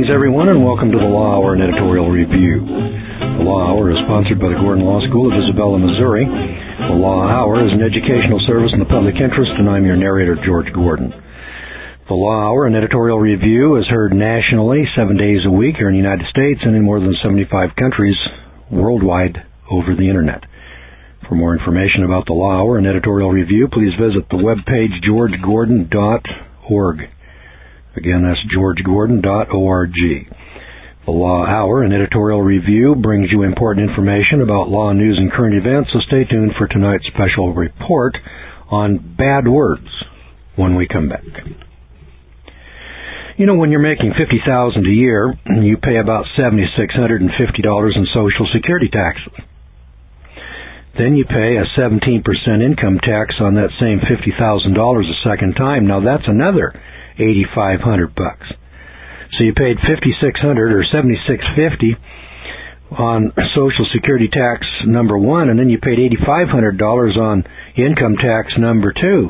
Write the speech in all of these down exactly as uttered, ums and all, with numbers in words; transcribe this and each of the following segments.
Greetings, everyone, and welcome to the Law Hour and Editorial Review. The Law Hour is sponsored by the Gordon Law School of Isabella, Missouri. The Law Hour is an educational service in the public interest, and I'm your narrator, George Gordon. The Law Hour and Editorial Review is heard nationally seven days a week here in the United States and in more than seventy-five countries worldwide over the Internet. For more information about the Law Hour and Editorial Review, please visit the webpage george gordon dot org. Again, that's george gordon dot org. The Law Hour and Editorial Review brings you important information about law news and current events, so stay tuned for tonight's special report on bad words when we come back. You know, when you're making fifty thousand dollars a year, you pay about seven thousand six hundred fifty dollars in Social Security taxes. Then you pay a seventeen percent income tax on that same fifty thousand dollars a second time. Now that's another eight thousand five hundred bucks. So you paid five thousand six hundred or seven thousand six hundred fifty on Social Security tax number one, and then you paid eight thousand five hundred dollars on income tax number two.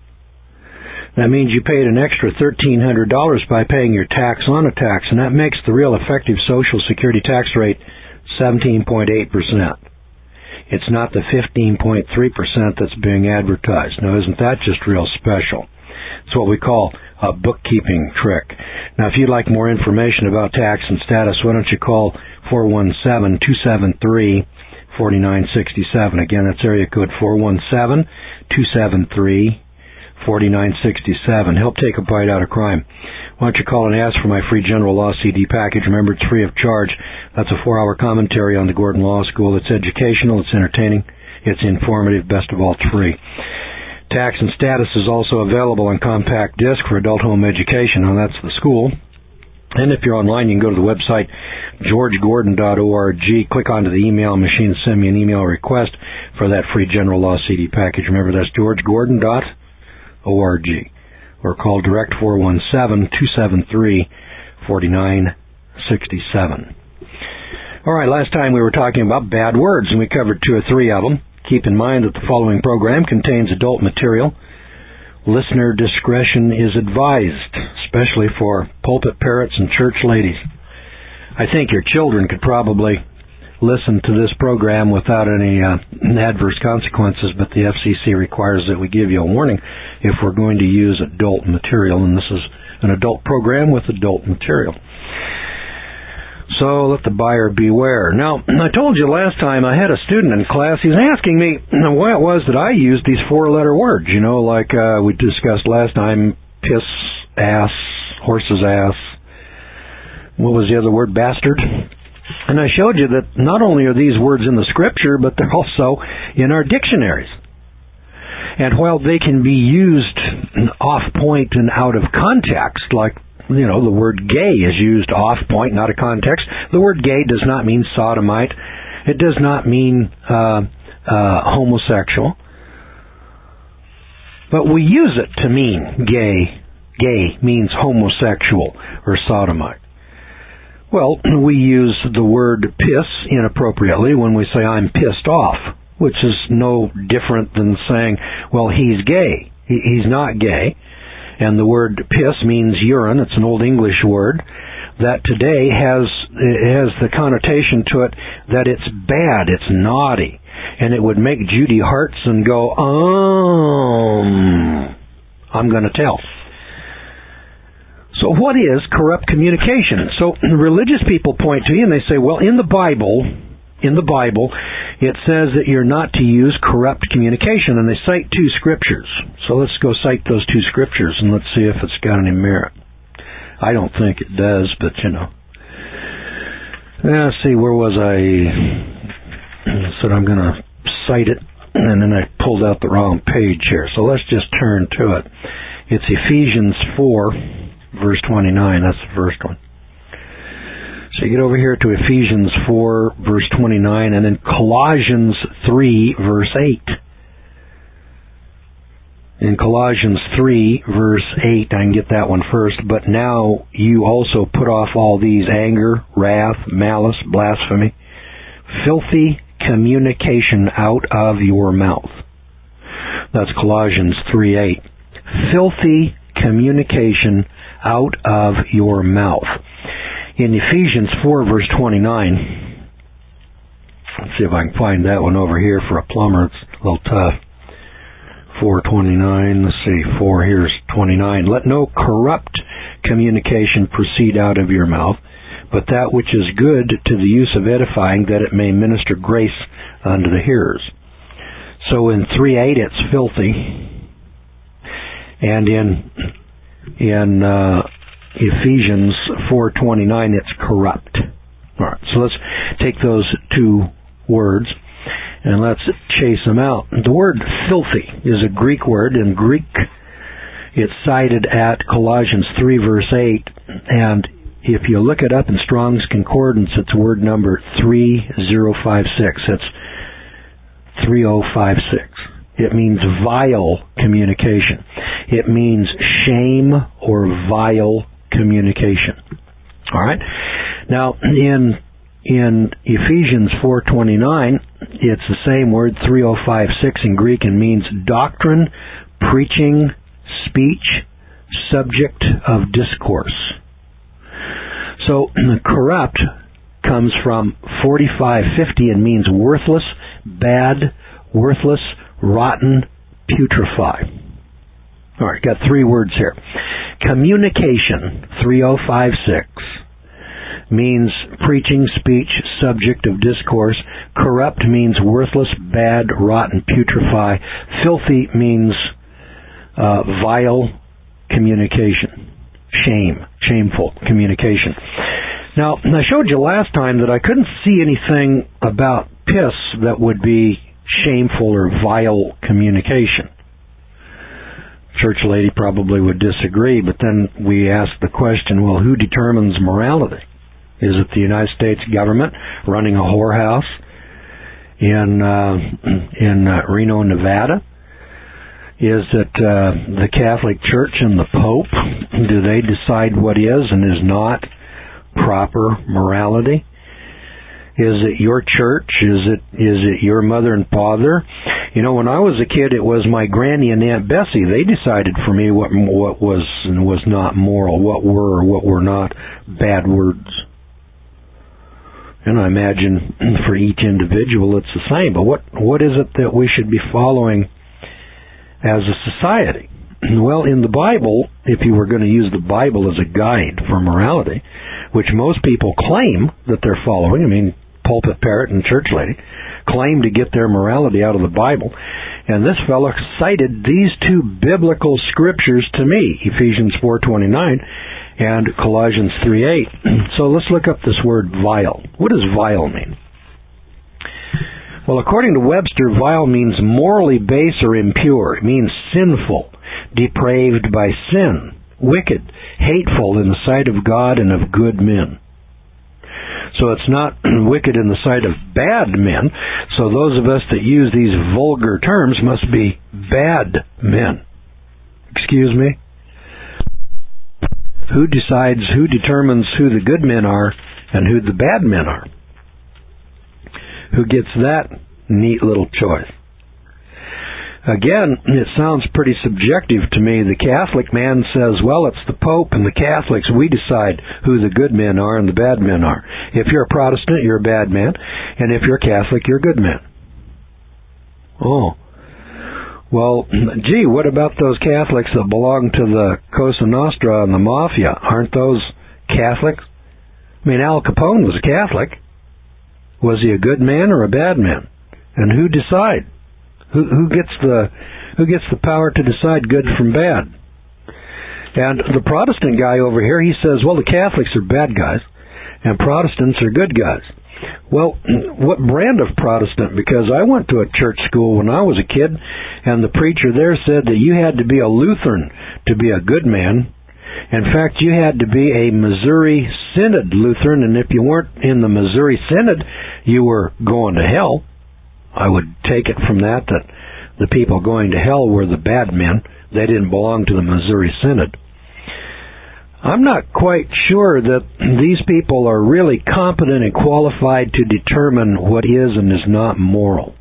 That means you paid an extra one thousand three hundred dollars by paying your tax on a tax, and that makes the real effective Social Security tax rate seventeen point eight percent. It's not the fifteen point three percent that's being advertised. Now, isn't that just real special? It's what we call a bookkeeping trick. Now, if you'd like more information about tax and status, why don't you call four one seven, two seven three, four nine six seven. Again, that's area code four one seven, two seven three, four nine six seven. Help take a bite out of crime. Why don't you call and ask for my free general law C D package? Remember, it's free of charge. That's a four-hour commentary on the Gordon Law School. It's educational, it's entertaining, it's informative, best of all, it's free. Tax and Status is also available on compact disc for adult home education. Now, that's the school. And if you're online, you can go to the website george gordon dot org, click onto the email machine, and send me an email request for that free general law C D package. Remember, that's george gordon dot org. Or call direct four one seven, two seven three, four nine six seven. All right, last time we were talking about bad words, and we covered two or three of them. Keep in mind that the following program contains adult material. Listener discretion is advised, especially for pulpit parrots and church ladies. I think your children could probably listen to this program without any uh, adverse consequences, but the F C C requires that we give you a warning if we're going to use adult material, and this is an adult program with adult material. So let the buyer beware. Now, I told you last time I had a student in class. He was asking me why it was that I used these four-letter words, you know, like uh, we discussed last time, piss, ass, horse's ass. What was the other word? Bastard. And I showed you that not only are these words in the Scripture, but they're also in our dictionaries. And while they can be used off-point and out of context, like, you know, the word gay is used off-point, not out of context. The word gay does not mean sodomite. It does not mean uh, uh, homosexual. But we use it to mean gay. Gay means homosexual or sodomite. Well, we use the word piss inappropriately when we say I'm pissed off, which is no different than saying, well, he's gay. He, he's not gay. And the word piss means urine. It's an Old English word that today has has the connotation to it that it's bad, it's naughty. And it would make Judy Hartson go, um, I'm going to tell. So what is corrupt communication? So religious people point to you and they say, well, in the Bible, in the Bible, it says that you're not to use corrupt communication, and they cite two scriptures. So let's go cite those two scriptures and let's see if it's got any merit. I don't think it does, but you know. Let's see, where was I? I said I'm going to cite it, and then I pulled out the wrong page here. So let's just turn to it. It's Ephesians four, verse twenty-nine. That's the first one. So you get over here to Ephesians four, verse twenty-nine, and then Colossians three, verse eight. In Colossians three, verse eight, I can get that one first. But now you also put off all these: anger, wrath, malice, blasphemy, filthy communication out of your mouth. That's Colossians three eight. Filthy communication out of your mouth. In Ephesians four, verse twenty-nine, let's see if I can find that one over here for a plumber. It's a little tough. four twenty-nine, let's see, four, here's twenty-nine. Let no corrupt communication proceed out of your mouth, but that which is good to the use of edifying, that it may minister grace unto the hearers. So in three eight, it's filthy, and in in uh, Ephesians four twenty-nine, it's corrupt. All right, so let's take those two words and let's chase them out. The word filthy is a Greek word. In Greek, it's cited at Colossians three, verse eight, and if you look it up in Strong's Concordance, it's word number three thousand fifty-six. It's three thousand fifty-six. It means vile communication. It means shame or vile communication. All right? Now, in in Ephesians four twenty-nine, it's the same word, three thousand fifty-six in Greek, and means doctrine, preaching, speech, subject of discourse. So, corrupt comes from forty-five fifty and means worthless, bad, worthless, rotten, putrefy. All right, got three words here. Communication, three thousand fifty-six, means preaching, speech, subject of discourse. Corrupt means worthless, bad, rotten, putrefy. Filthy means uh, vile communication. Shame, shameful communication. Now, I showed you last time that I couldn't see anything about piss that would be shameful or vile communication. Church lady probably would disagree, but then we asked the question, well, who determines morality? Is it the United States government running a whorehouse in uh, in uh, Reno, Nevada? Is it uh, the Catholic Church and the Pope? Do they decide what is and is not proper morality? Is it your church? Is it is it your mother and father? You know, when I was a kid, it was my granny and Aunt Bessie. They decided for me what what was and was not moral, what were or what were not bad words. And I imagine for each individual it's the same. But what what is it that we should be following as a society? Well, in the Bible, if you were going to use the Bible as a guide for morality, which most people claim that they're following, I mean, pulpit parrot and church lady, claim to get their morality out of the Bible. And this fellow cited these two biblical scriptures to me, Ephesians four twenty-nine and Colossians three eight. So let's look up this word vile. What does vile mean? Well, according to Webster, vile means morally base or impure. It means sinful, depraved by sin, wicked, hateful in the sight of God and of good men. So it's not wicked in the sight of bad men. So those of us that use these vulgar terms must be bad men. Excuse me? Who decides, who determines who the good men are and who the bad men are? Who gets that neat little choice? Again, it sounds pretty subjective to me. The Catholic man says, well, it's the Pope and the Catholics. We decide who the good men are and the bad men are. If you're a Protestant, you're a bad man. And if you're a Catholic, you're a good man. Oh. Well, gee, what about those Catholics that belong to the Cosa Nostra and the Mafia? Aren't those Catholics? I mean, Al Capone was a Catholic. Was he a good man or a bad man? And who decides? Who, who gets the who gets the power to decide good from bad? And the Protestant guy over here, he says, well, the Catholics are bad guys, and Protestants are good guys. Well, what brand of Protestant? Because I went to a church school when I was a kid, and the preacher there said that you had to be a Lutheran to be a good man. In fact, you had to be a Missouri Synod Lutheran, and if you weren't in the Missouri Synod, you were going to hell. I would take it from that that the people going to hell were the bad men. They didn't belong to the Missouri Synod. I'm not quite sure that these people are really competent and qualified to determine what is and is not moral.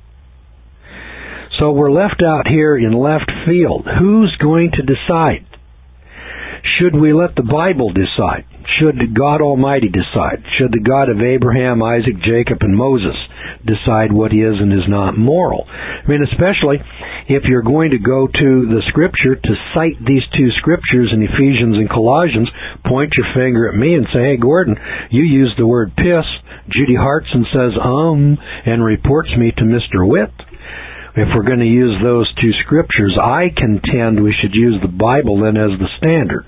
So we're left out here in left field. Who's going to decide? Should we let the Bible decide? should God Almighty decide? Should the God of Abraham, Isaac, Jacob, and Moses decide what is and is not moral? I mean, especially if you're going to go to the Scripture to cite these two Scriptures in Ephesians and Colossians, point your finger at me and say, hey, Gordon, you used the word piss. Judy Hartson says, um, and reports me to Mister Witt. If we're going to use those two Scriptures, I contend we should use the Bible then as the standard.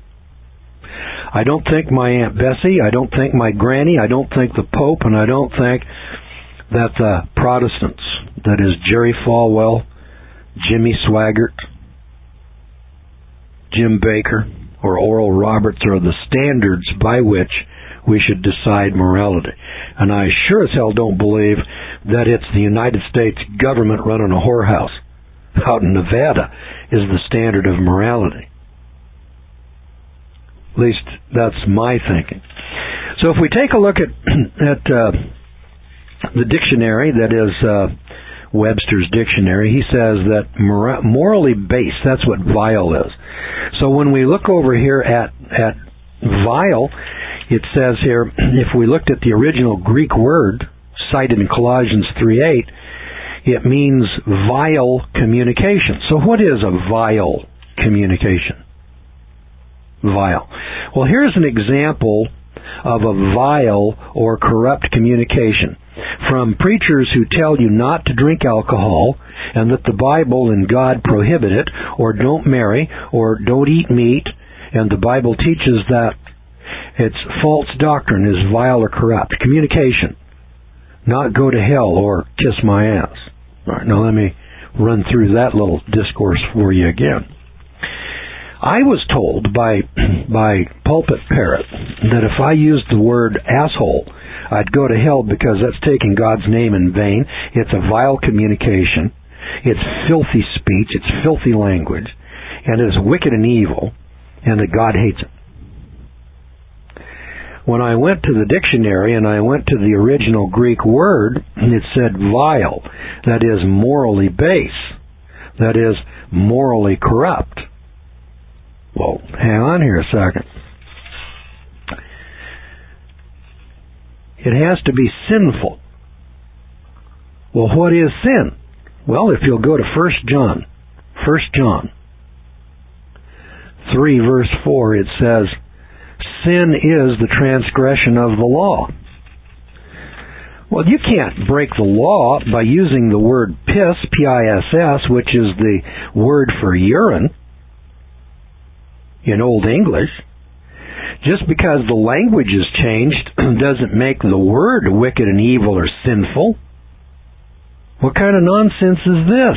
I don't think my Aunt Bessie, I don't think my granny, I don't think the Pope, and I don't think that the Protestants, that is Jerry Falwell, Jimmy Swaggart, Jim Baker, or Oral Roberts are the standards by which we should decide morality. And I sure as hell don't believe that it's the United States government running a whorehouse out in Nevada is the standard of morality. At least that's my thinking. So if we take a look at at uh, the dictionary, that is uh, Webster's dictionary, he says that mora- morally base, that's what vile is. So when we look over here at, at vile, it says here, if we looked at the original Greek word cited in Colossians three eight, it means vile communication. So what is a vile communication? Vile. Well, here's an example of a vile or corrupt communication from preachers who tell you not to drink alcohol and that the Bible and God prohibit it, or don't marry, or don't eat meat, and the Bible teaches that it's false doctrine, is vile or corrupt. Communication. Not go to hell or kiss my ass. All right, now let me run through that little discourse for you again. I was told by by Pulpit Parrot that if I used the word asshole, I'd go to hell because that's taking God's name in vain. It's a vile communication. It's filthy speech. It's filthy language. And it is wicked and evil. And that God hates it. When I went to the dictionary and I went to the original Greek word, it said vile. That is morally base. That is morally corrupt. Well, hang on here a second. It has to be sinful. Well, what is sin? Well, if you'll go to First John, First John three, verse four, it says, sin is the transgression of the law. Well, you can't break the law by using the word piss, P I S S, which is the word for urine in Old English. Just because the language is changed doesn't make the word wicked and evil or sinful. What kind of nonsense is this?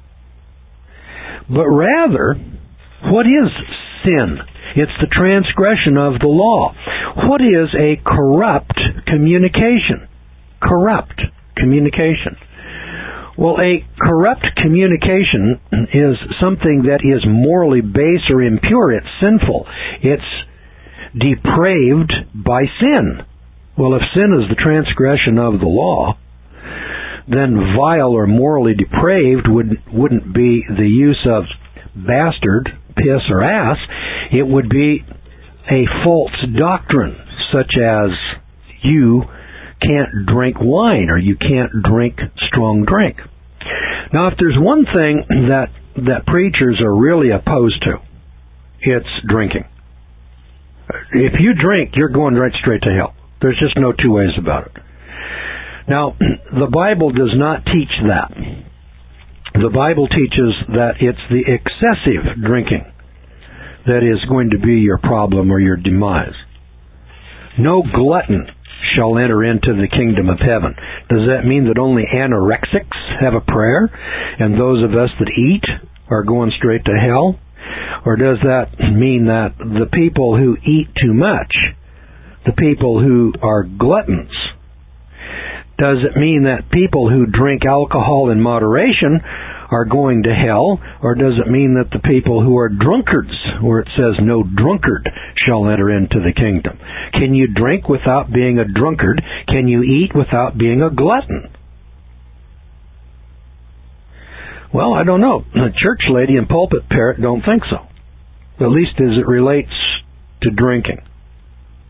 But rather, what is sin? It's the transgression of the law. What is a corrupt communication? Corrupt communication. Well, a corrupt communication is something that is morally base or impure. It's sinful. It's depraved by sin. Well, if sin is the transgression of the law, then vile or morally depraved would, wouldn't be the use of bastard, piss, or ass. It would be a false doctrine, such as you can't drink wine or you can't drink strong drink. Now, if there's one thing that that preachers are really opposed to, it's drinking. If you drink, you're going right straight to hell. There's just no two ways about it. Now, the Bible does not teach that. The Bible teaches that it's the excessive drinking that is going to be your problem or your demise. No glutton shall enter into the kingdom of heaven. Does that mean that only anorexics have a prayer and those of us that eat are going straight to hell? Or does that mean that the people who eat too much, the people who are gluttons, does it mean that people who drink alcohol in moderation are going to hell? Or does it mean that the people who are drunkards, where it says no drunkard shall enter into the kingdom? Can you drink without being a drunkard? Can you eat without being a glutton? Well, I don't know. The church lady and pulpit parrot don't think so. At least as it relates to drinking.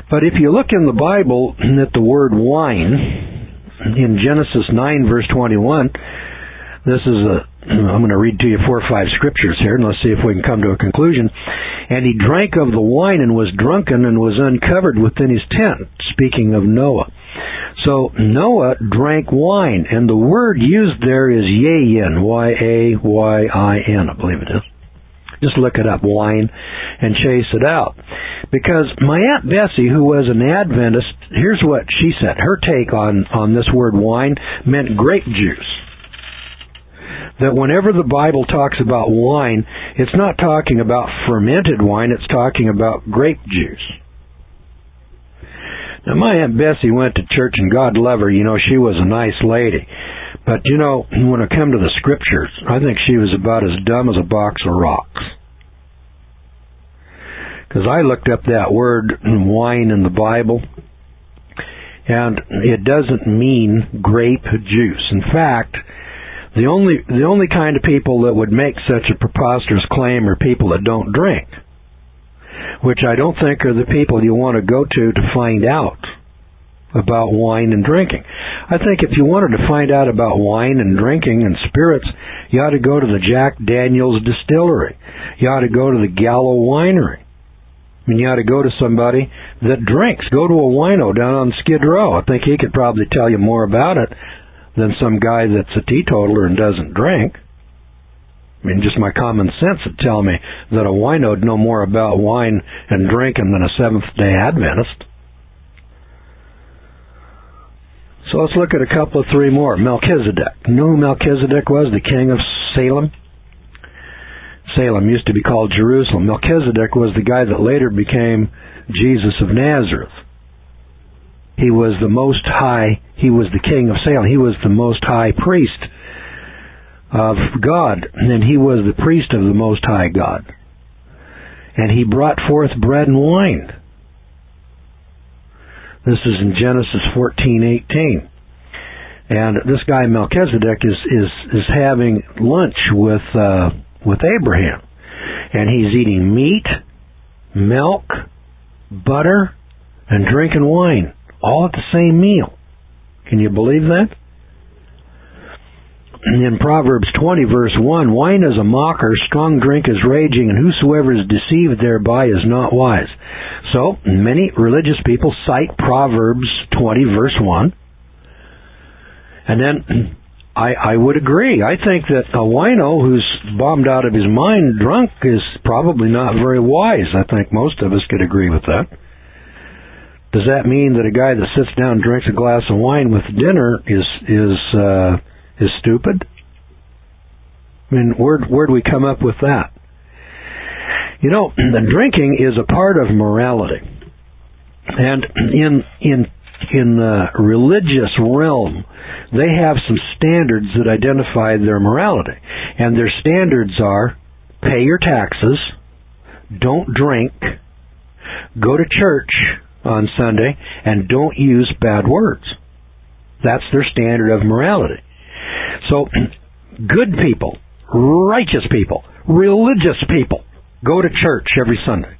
But if you look in the Bible at the word wine, in Genesis nine, verse twenty-one, this is a, I'm going to read to you four or five scriptures here, and let's see if we can come to a conclusion. And he drank of the wine and was drunken and was uncovered within his tent, speaking of Noah. So Noah drank wine, and the word used there is yayin, Y A Y I N, I believe it is. Just look it up, wine, and chase it out. Because my Aunt Bessie, who was an Adventist, here's what she said. Her take on, on this word wine meant grape juice. That whenever the Bible talks about wine, it's not talking about fermented wine, it's talking about grape juice. Now, my Aunt Bessie went to church, and God love her, you know, she was a nice lady. But, you know, when it come to the Scriptures, I think she was about as dumb as a box of rocks. Because I looked up that word wine in the Bible, and it doesn't mean grape juice. In fact, the only the only kind of people that would make such a preposterous claim are people that don't drink, which I don't think are the people you want to go to to find out about wine and drinking. I think if you wanted to find out about wine and drinking and spirits, you ought to go to the Jack Daniel's distillery. You ought to go to the Gallo winery. I mean, you ought to go to somebody that drinks. Go to a wino down on Skid Row. I think he could probably tell you more about it than some guy that's a teetotaler and doesn't drink. I mean, just my common sense would tell me that a wino would know more about wine and drinking than a Seventh-day Adventist. So let's look at a couple of three more. Melchizedek. You know who Melchizedek was? The king of Salem? Salem used to be called Jerusalem. Melchizedek was the guy that later became Jesus of Nazareth. He was the most high, he was the king of Salem. He was the most high priest of God, and he was the priest of the Most High God. And he brought forth bread and wine. This is in Genesis fourteen eighteen. And this guy Melchizedek is is, is having lunch with uh, with Abraham. And he's eating meat, milk, butter, and drinking wine, all at the same meal. Can you believe that? In Proverbs twenty, verse one, wine is a mocker, strong drink is raging, and whosoever is deceived thereby is not wise. So, many religious people cite Proverbs twenty, verse one. And then, I, I would agree. I think that a wino who's bombed out of his mind, drunk, is probably not very wise. I think most of us could agree with that. Does that mean that a guy that sits down and drinks a glass of wine with dinner is, is, uh, is stupid? I mean, where where do we come up with that? You know, the drinking is a part of morality, and in in in the religious realm, they have some standards that identify their morality, and their standards are: pay your taxes, don't drink, go to church on Sunday, and don't use bad words. That's their standard of morality. So, good people, righteous people, religious people go to church every Sunday.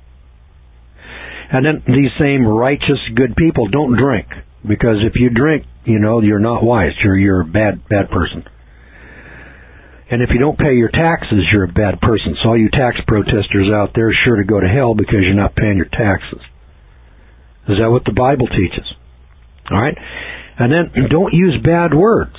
And then these same righteous, good people don't drink. Because if you drink, you know, you're not wise. You're, you're a bad, bad person. And if you don't pay your taxes, you're a bad person. So all you tax protesters out there are sure to go to hell because you're not paying your taxes. Is that what the Bible teaches? All right? And then don't use bad words.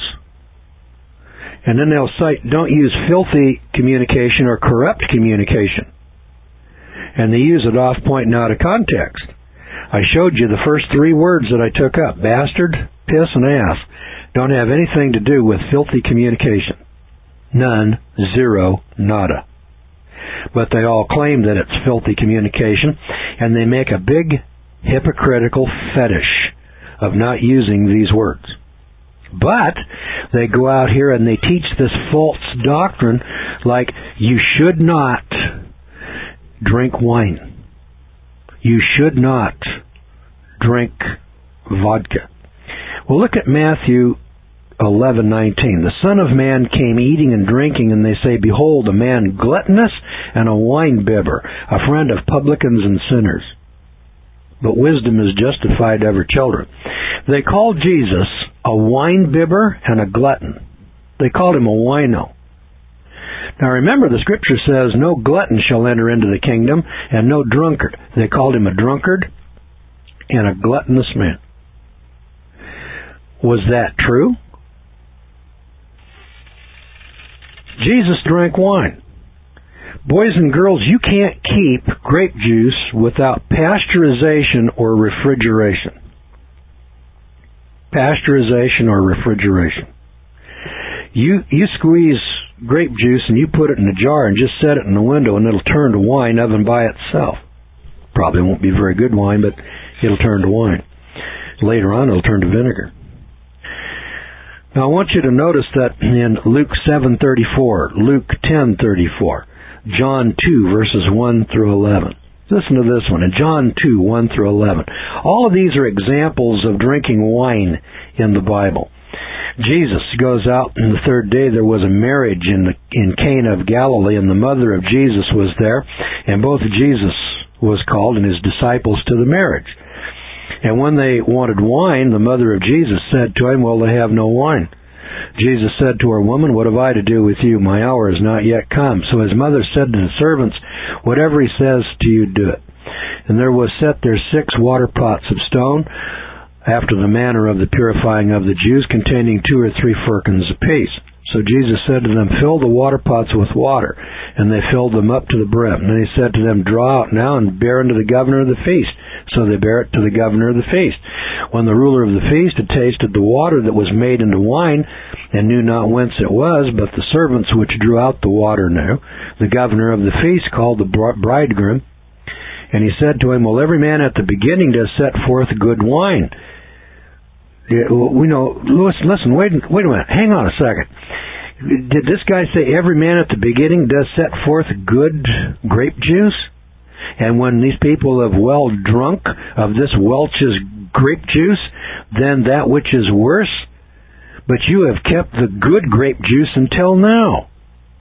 And then they'll cite, don't use filthy communication or corrupt communication. And they use it off point and out of context. I showed you the first three words that I took up. Bastard, piss, and ass. Don't have anything to do with filthy communication. None, zero, nada. But they all claim that it's filthy communication, and they make a big hypocritical fetish of not using these words. But they go out here and they teach this false doctrine like you should not drink wine. You should not drink vodka. Well, look at Matthew eleven nineteen. The Son of Man came eating and drinking, and they say, behold, a man gluttonous and a wine bibber, a friend of publicans and sinners. but wisdom is justified of her children. They called Jesus a wine bibber and a glutton. They called him a wino. Now remember, the scripture says, no glutton shall enter into the kingdom, and no drunkard. They called him a drunkard and a gluttonous man. Was that true? Jesus drank wine. Boys and girls, you can't keep grape juice without pasteurization or refrigeration. Pasteurization or refrigeration. You you squeeze grape juice and you put it in a jar and just set it in the window and it'll turn to wine of and by itself. Probably won't be very good wine, but it'll turn to wine. Later on, it'll turn to vinegar. Now, I want you to notice that in Luke seven thirty-four, Luke ten thirty-four, John two, verses one through eleven. Listen to this one, in John two, one through eleven. All of these are examples of drinking wine in the Bible. Jesus goes out, and the third day there was a marriage in, the, in Cana of Galilee, and the mother of Jesus was there, and both Jesus was called and his disciples to the marriage. And when they wanted wine, the mother of Jesus said to him, well, they have no wine. Jesus said to her, woman, what have I to do with you? My hour has not yet come. So his mother said to the servants, whatever he says to you, do it. And there was set there six water pots of stone, after the manner of the purifying of the Jews, containing two or three firkins apiece. So Jesus said to them, fill the water pots with water. And they filled them up to the brim. And then he said to them, draw out now and bear unto the governor of the feast. So they bear it to the governor of the feast. When the ruler of the feast had tasted the water that was made into wine, and knew not whence it was, but the servants which drew out the water knew, the governor of the feast called the bridegroom. And he said to him, well, every man at the beginning does set forth good wine. We know, listen, listen, wait, wait a minute, hang on a second. Did this guy say every man at the beginning does set forth good grape juice? And when these people have well drunk of this Welch's grape juice, then that which is worse? But you have kept the good grape juice until now.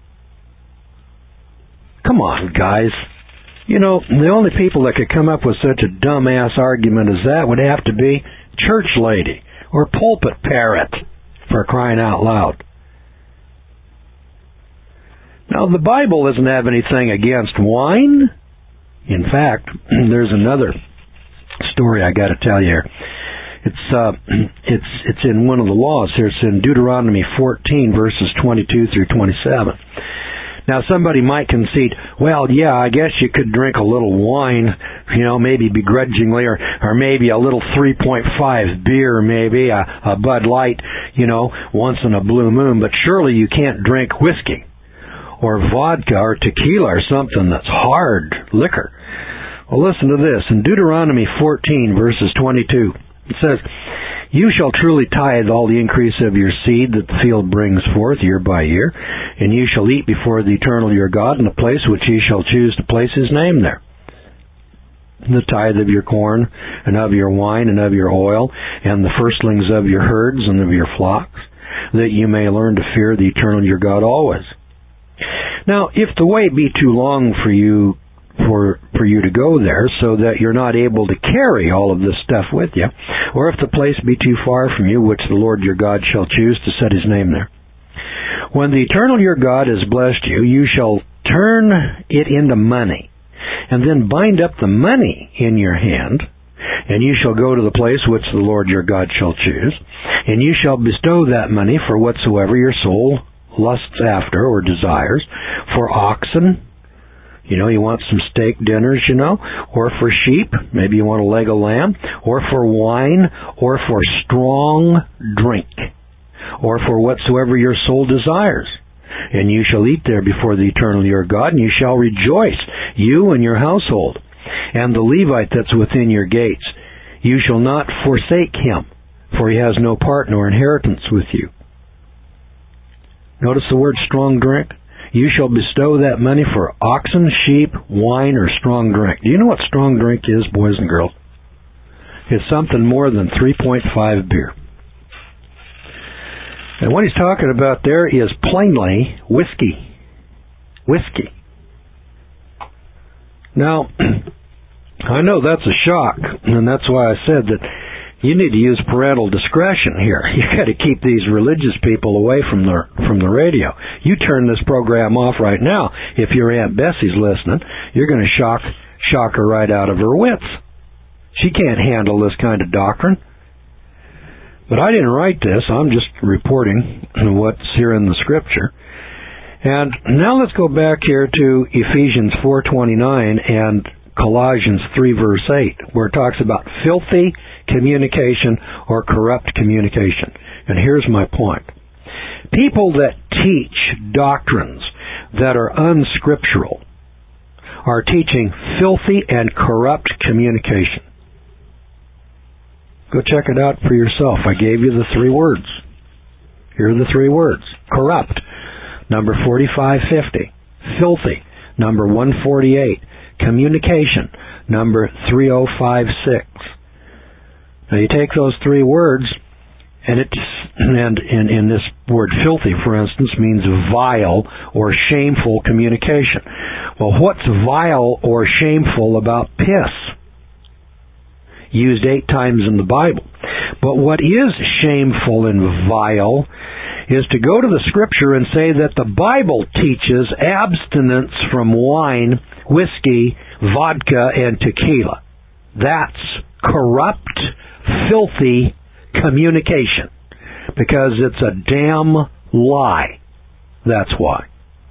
Come on, guys. You know, the only people that could come up with such a dumbass argument as that would have to be church lady or pulpit parrot, for crying out loud. Now, the Bible doesn't have anything against wine. In fact, there's another story I got to tell you here. It's uh, it's it's in one of the laws here. It's in Deuteronomy fourteen, verses twenty-two through twenty-seven. Now, somebody might concede, well, yeah, I guess you could drink a little wine, you know, maybe begrudgingly, or, or maybe a little three point five beer, maybe, a, a Bud Light, you know, once in a blue moon, but surely you can't drink whiskey or vodka or tequila or something that's hard liquor. Well, listen to this. In Deuteronomy fourteen, verses twenty-two, it says, you shall truly tithe all the increase of your seed that the field brings forth year by year, and you shall eat before the eternal your God in the place which ye shall choose to place his name there. The tithe of your corn, and of your wine, and of your oil, and the firstlings of your herds and of your flocks, that you may learn to fear the eternal your God always. Now, if the way be too long for you for for you to go there, so that you're not able to carry all of this stuff with you, or if the place be too far from you, which the Lord your God shall choose to set his name there, when the eternal your God has blessed you, you shall turn it into money, and then bind up the money in your hand, and you shall go to the place which the Lord your God shall choose, and you shall bestow that money for whatsoever your soul lusts after or desires, for oxen, you know, you want some steak dinners, you know, or for sheep, maybe you want a leg of lamb, or for wine, or for strong drink, or for whatsoever your soul desires. And you shall eat there before the eternal your God, and you shall rejoice, you and your household, and the Levite that's within your gates. You shall not forsake him, for he has no part nor inheritance with you. Notice the word strong drink. You shall bestow that money for oxen, sheep, wine, or strong drink. Do you know what strong drink is, boys and girls? It's something more than three point five beer. And what he's talking about there is plainly whiskey. Whiskey. Now, I know that's a shock, and that's why I said that you need to use parental discretion here. You got to keep these religious people away from the from the radio. You turn this program off right now. If your Aunt Bessie's listening, you're going to shock shock her right out of her wits. She can't handle this kind of doctrine. But I didn't write this. I'm just reporting what's here in the Scripture. And now let's go back here to Ephesians four twenty-nine and Colossians three verse eight, where it talks about filthy communication or corrupt communication. And here's my point. People that teach doctrines that are unscriptural are teaching filthy and corrupt communication. Go check it out for yourself. I gave you the three words. Here are the three words. Corrupt, number forty-five fifty. Filthy, number one forty-eight. Communication, number three oh five six. Now you take those three words, and it and in, in this word filthy, for instance, means vile or shameful communication. Well, what's vile or shameful about piss? Used eight times in the Bible. But what is shameful and vile is to go to the Scripture and say that the Bible teaches abstinence from wine, whiskey, vodka, and tequila. That's corrupt, filthy communication, because it's a damn lie. That's why.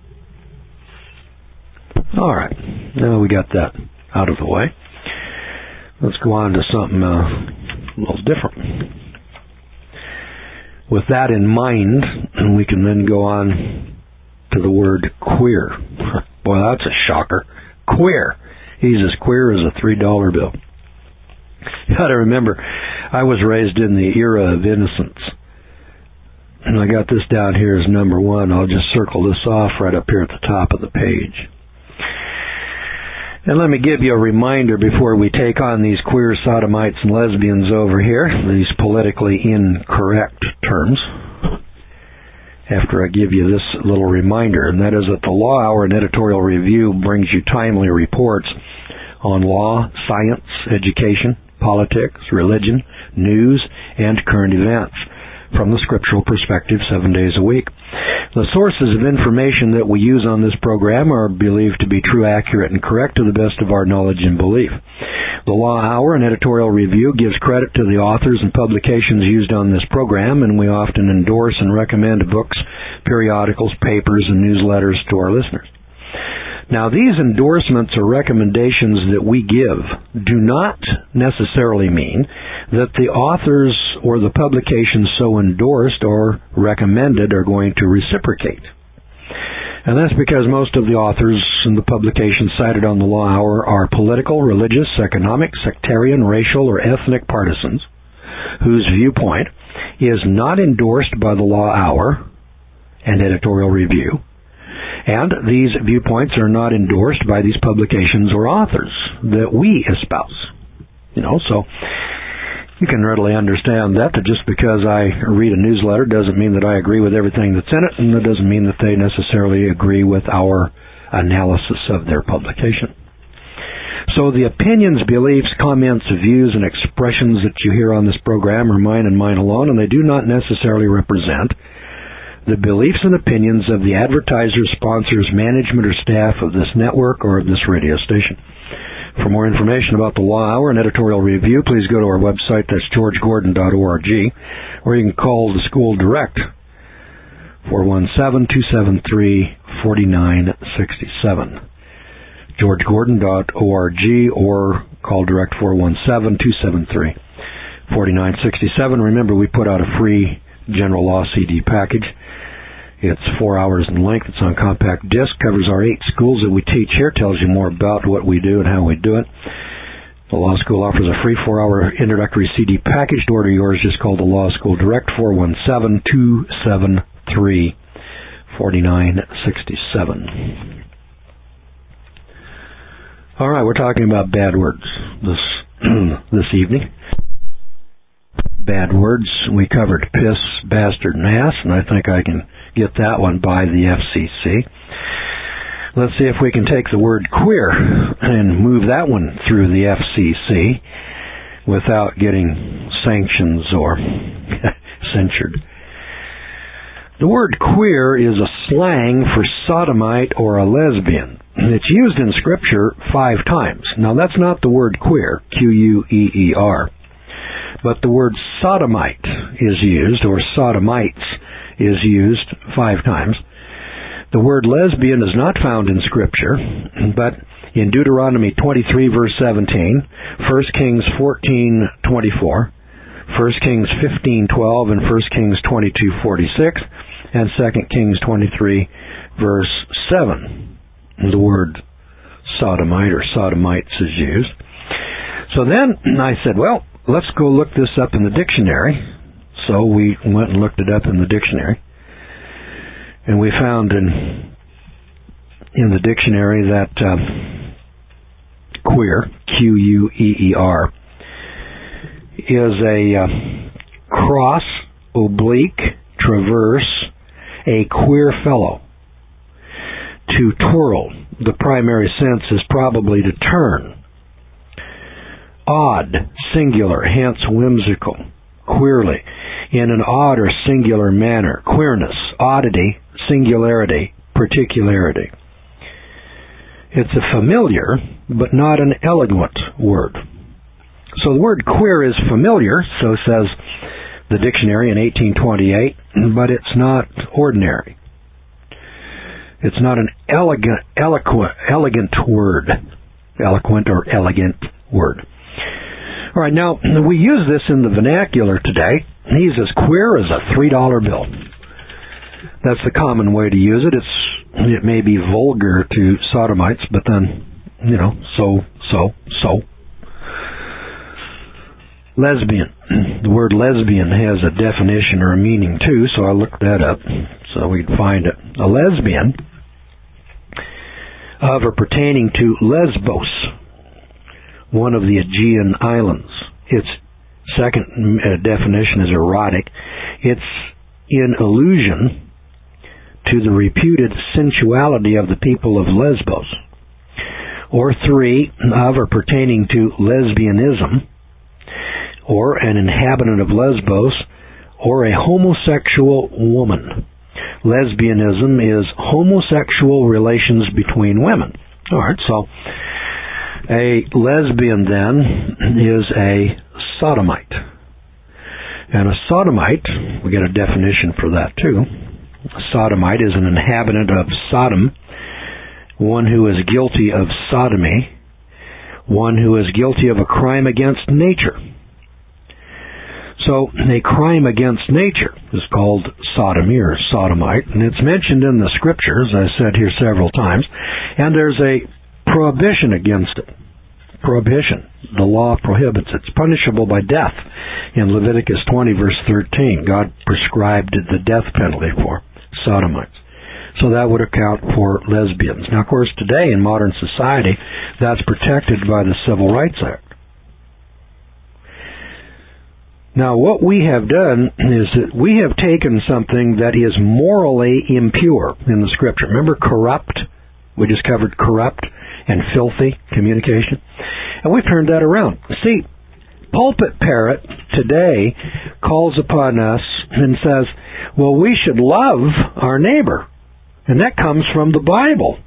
All right, now we got that out of the way. Let's go on to something uh, a little different. With that in mind, we can then go on to the word queer. Boy, that's a shocker. Queer. He's as queer as a three dollar bill. You got to remember, I was raised in the era of innocence. And I got this down here as number one. I'll just circle this off right up here at the top of the page. And let me give you a reminder before we take on these queer sodomites and lesbians over here, these politically incorrect terms, after I give you this little reminder, and that is that the Law Hour and Editorial Review brings you timely reports on law, science, education, politics, religion, news, and current events from the scriptural perspective seven days a week. The sources of information that we use on this program are believed to be true, accurate, and correct to the best of our knowledge and belief. The Law Hour and Editorial Review gives credit to the authors and publications used on this program, and we often endorse and recommend books, periodicals, papers, and newsletters to our listeners. Now, these endorsements or recommendations that we give do not necessarily mean that the authors or the publications so endorsed or recommended are going to reciprocate. And that's because most of the authors and the publications cited on the Law Hour are political, religious, economic, sectarian, racial, or ethnic partisans whose viewpoint is not endorsed by the Law Hour and Editorial Review. And these viewpoints are not endorsed by these publications or authors that we espouse. You know, so you can readily understand that, that just because I read a newsletter doesn't mean that I agree with everything that's in it, and it doesn't mean that they necessarily agree with our analysis of their publication. So the opinions, beliefs, comments, views, and expressions that you hear on this program are mine and mine alone, and they do not necessarily represent the beliefs and opinions of the advertisers, sponsors, management, or staff of this network or of this radio station. For more information about the Law Hour and Editorial Review, please go to our website, that's george gordon dot org, or you can call the school direct, four one seven, two seven three, four nine six seven. george gordon dot org, or call direct four one seven, two seven three, four nine six seven. Remember, we put out a free general law C D package. It's four hours in length. It's on compact disc. Covers our eight schools that we teach here. Tells you more about what we do and how we do it. The Law School offers a free four-hour introductory C D package. To order yours, just call the Law School Direct, four one seven, two seven three, four nine six seven. All right, we're talking about bad words this this evening. Bad words. We covered piss, bastard, and ass, and I think I can get that one by the F C C. Let's see if we can take the word queer and move that one through the F C C without getting sanctions or censured. The word queer is a slang for sodomite or a lesbian. It's used in Scripture five times. Now, that's not the word queer, Q U E E R, but the word sodomite is used, or sodomites is used five times. The word lesbian is not found in Scripture, but in Deuteronomy twenty-three, verse seventeen, First Kings fourteen, twenty-four, First Kings fifteen, twelve, and First Kings twenty-two, forty-six, and Second Kings twenty-three, verse seven. The word sodomite or sodomites is used. So then I said, well, let's go look this up in the dictionary. So we went and looked it up in the dictionary. And we found in in the dictionary that uh, queer, Q U E E R, is a uh, cross, oblique, traverse, a queer fellow. To twirl, the primary sense is probably to turn. Odd, singular, hence whimsical, queerly, in an odd or singular manner. Queerness, oddity, singularity, particularity. It's a familiar, but not an elegant word. So the word queer is familiar, so says the dictionary in eighteen twenty-eight, but it's not ordinary. It's not an elegant, eloquent, elegant word. Eloquent or elegant word. All right, now, we use this in the vernacular today. He's as queer as a three dollar bill. That's the common way to use it. It's It may be vulgar to sodomites, but then, you know, so, so, so. Lesbian. The word lesbian has a definition or a meaning too, so I looked that up so we'd find it. A lesbian, of or pertaining to Lesbos, one of the Aegean islands. Its second uh, definition is erotic. It's in allusion to the reputed sensuality of the people of Lesbos. Or three, of or pertaining to lesbianism, or an inhabitant of Lesbos, or a homosexual woman. Lesbianism is homosexual relations between women. All right, so a lesbian then is a sodomite. And a sodomite, we get a definition for that too. A sodomite is an inhabitant of Sodom, one who is guilty of sodomy, one who is guilty of a crime against nature. So, a crime against nature is called sodomy or sodomite, and it's mentioned in the Scriptures, as I said here several times, and there's a prohibition against it. Prohibition. The law prohibits it. It's punishable by death. In Leviticus twenty, verse thirteen, God prescribed the death penalty for sodomites. So that would account for lesbians. Now, of course, today in modern society, that's protected by the Civil Rights Act. Now, what we have done is that we have taken something that is morally impure in the Scripture. Remember corrupt? We just covered corrupt and filthy communication. And we've turned that around. See, Pulpit Parrot today calls upon us and says, well, we should love our neighbor. And that comes from the Bible.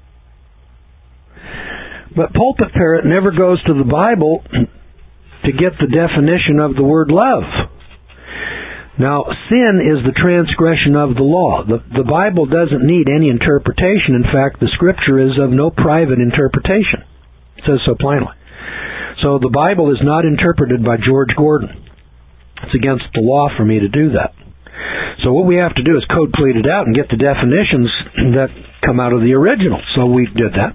But Pulpit Parrot never goes to the Bible to get the definition of the word love. Now, sin is the transgression of the law. The, the Bible doesn't need any interpretation. In fact, the Scripture is of no private interpretation. It says so plainly. So the Bible is not interpreted by George Gordon. It's against the law for me to do that. So what we have to do is code plead it out and get the definitions that come out of the original. So we did that.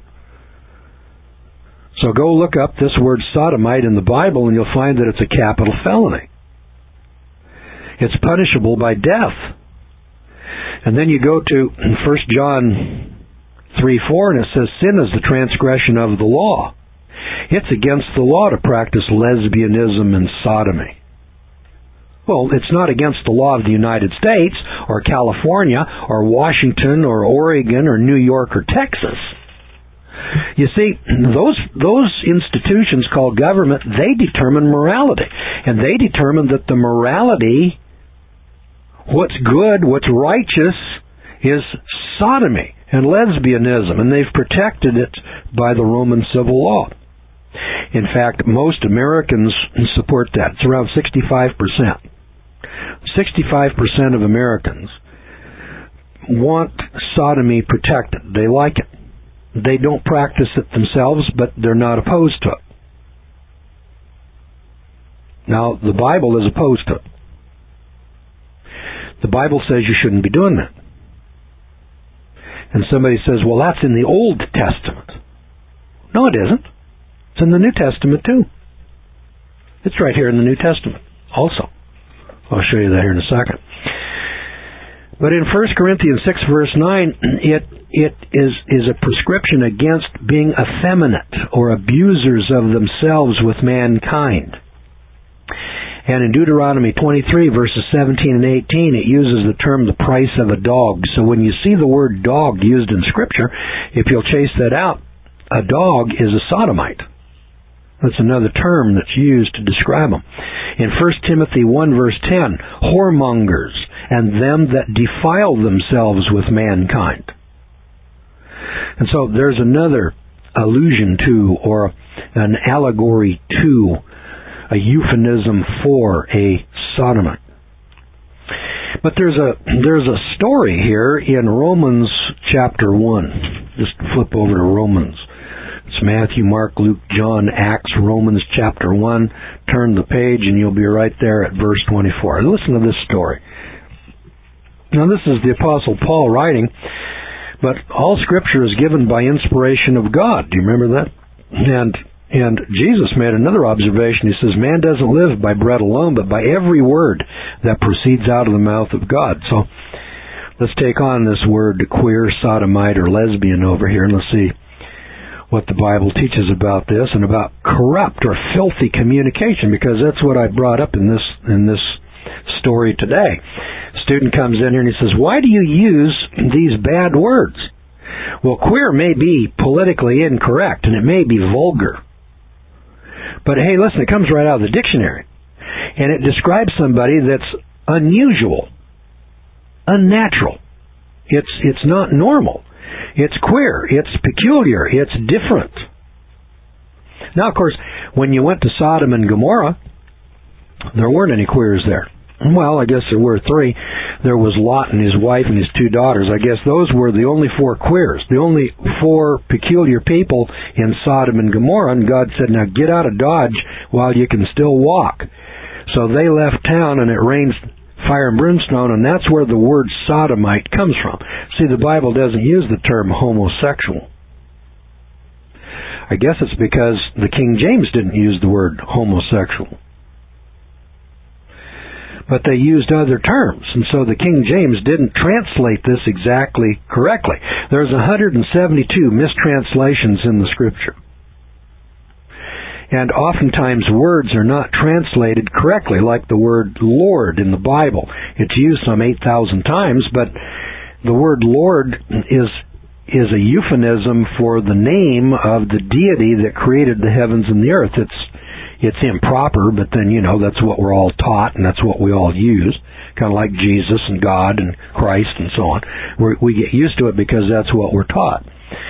So go look up this word sodomite in the Bible and you'll find that it's a capital felony. It's punishable by death. And then you go to First John three four and it says sin is the transgression of the law. It's against the law to practice lesbianism and sodomy. Well, it's not against the law of the United States or California or Washington or Oregon or New York or Texas. You see, those those institutions called government, they determine morality. And they determine that the morality, what's good, what's righteous, is sodomy and lesbianism, and they've protected it by the Roman civil law. In fact, most Americans support that. It's around sixty-five percent. sixty-five percent of Americans want sodomy protected. They like it. They don't practice it themselves, but they're not opposed to it. Now, the Bible is opposed to it. The Bible says you shouldn't be doing that. And somebody says, well, that's in the Old Testament. No, it isn't. It's in the New Testament, too. It's right here in the New Testament also. I'll show you that here in a second. But in First Corinthians six, verse nine, it it is, is a prescription against being effeminate or abusers of themselves with mankind. And in Deuteronomy twenty-three, verses seventeen and eighteen, it uses the term the price of a dog. So when you see the word dog used in Scripture, if you'll chase that out, a dog is a sodomite. That's another term that's used to describe them. In First Timothy one, verse ten, whoremongers and them that defile themselves with mankind. And so there's another allusion to, or an allegory to, a euphemism for a sodomite. But there's a there's a story here in Romans chapter one. Just flip over to Romans. It's Matthew, Mark, Luke, John, Acts, Romans chapter one. Turn the page and you'll be right there at verse twenty-four. Listen to this story. Now this is the Apostle Paul writing, but all Scripture is given by inspiration of God. Do you remember that? And and Jesus made another observation. He says, man doesn't live by bread alone, but by every word that proceeds out of the mouth of God. So let's take on this word queer, sodomite, or lesbian over here, and let's see what the Bible teaches about this and about corrupt or filthy communication, because that's what I brought up in this in this story today. A student comes in here and he says, why do you use these bad words? Well, queer may be politically incorrect and it may be vulgar. But hey, listen, it comes right out of the dictionary. And it describes somebody that's unusual, unnatural. It's it's not normal. It's queer. It's peculiar. It's different. Now, of course, when you went to Sodom and Gomorrah, there weren't any queers there. Well, I guess there were three. There was Lot and his wife and his two daughters. I guess those were the only four queers, the only four peculiar people in Sodom and Gomorrah. And God said, now get out of Dodge while you can still walk. So they left town and it rained fire and brimstone, and that's where the word sodomite comes from. See, the Bible doesn't use the term homosexual. I guess it's because the King James didn't use the word homosexual. But they used other terms, and so the King James didn't translate this exactly correctly. There's one hundred seventy-two mistranslations in the Scripture. And oftentimes words are not translated correctly, like the word Lord in the Bible. It's used some eight thousand times, but the word Lord is is a euphemism for the name of the deity that created the heavens and the earth. It's It's improper, but then, you know, that's what we're all taught, and that's what we all use, kind of like Jesus and God and Christ and so on. We're, we get used to it because that's what we're taught.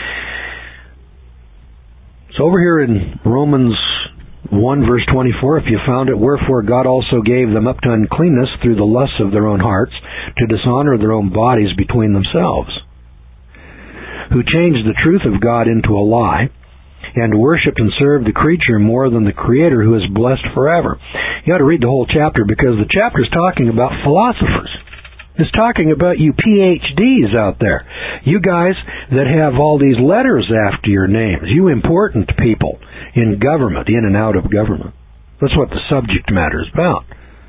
So over here in Romans one, verse twenty-four, if you found it, wherefore God also gave them up to uncleanness through the lusts of their own hearts, to dishonor their own bodies between themselves, who changed the truth of God into a lie, and worshipped and served the creature more than the Creator, who is blessed forever. You ought to read the whole chapter, because the chapter is talking about philosophers. It's talking about you P H Ds out there. You guys that have all these letters after your names. You important people in government, in and out of government. That's what the subject matter is about.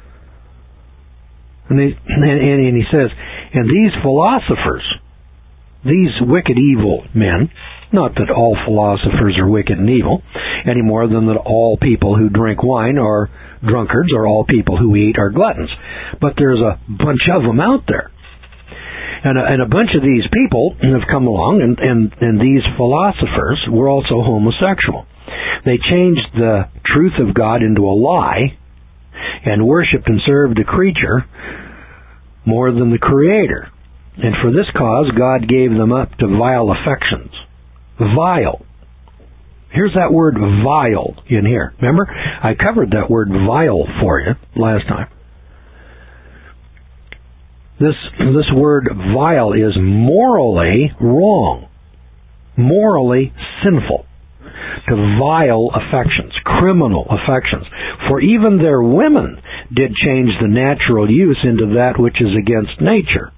And, they, and, and he says, and these philosophers, these wicked, evil men, not that all philosophers are wicked and evil, any more than that all people who drink wine are drunkards or all people who eat are gluttons. But there's a bunch of them out there. And a, and a bunch of these people have come along, and, and, and these philosophers were also homosexual. They changed the truth of God into a lie and worshipped and served a creature more than the Creator. And for this cause, God gave them up to vile affections. Vile. Here's that word vile in here. Remember? I covered that word vile for you last time. This this word vile is morally wrong, morally sinful, to vile affections, criminal affections. For even their women did change the natural use into that which is against nature.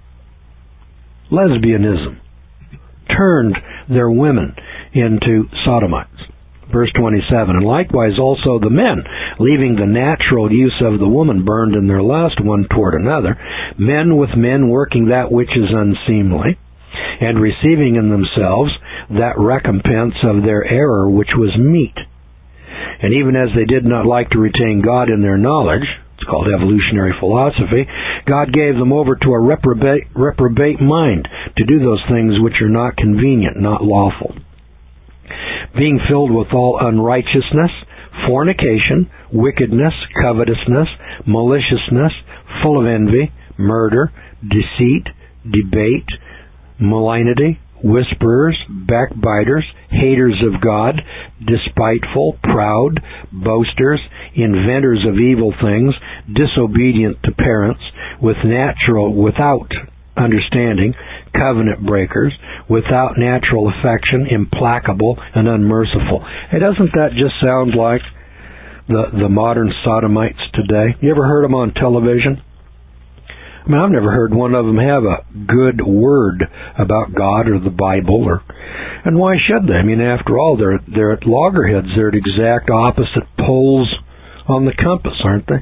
Lesbianism turned their women into sodomites. Verse twenty-seven, and likewise also the men, leaving the natural use of the woman, burned in their lust one toward another, men with men working that which is unseemly, and receiving in themselves that recompense of their error which was meet. And even as they did not like to retain God in their knowledge, it's called evolutionary philosophy, God gave them over to a reprobate, reprobate mind to do those things which are not convenient, not lawful. Being filled with all unrighteousness, fornication, wickedness, covetousness, maliciousness, full of envy, murder, deceit, debate, malignity, whisperers, backbiters, haters of God, despiteful, proud, boasters, inventors of evil things, disobedient to parents, with natural, without understanding, covenant breakers, without natural affection, implacable and unmerciful. Hey, doesn't that just sound like the the modern sodomites today? You ever heard them on television? I mean, I've never heard one of them have a good word about God or the Bible, or and why should they? I mean, after all, they're they're at loggerheads. They're at exact opposite poles on the compass, aren't they?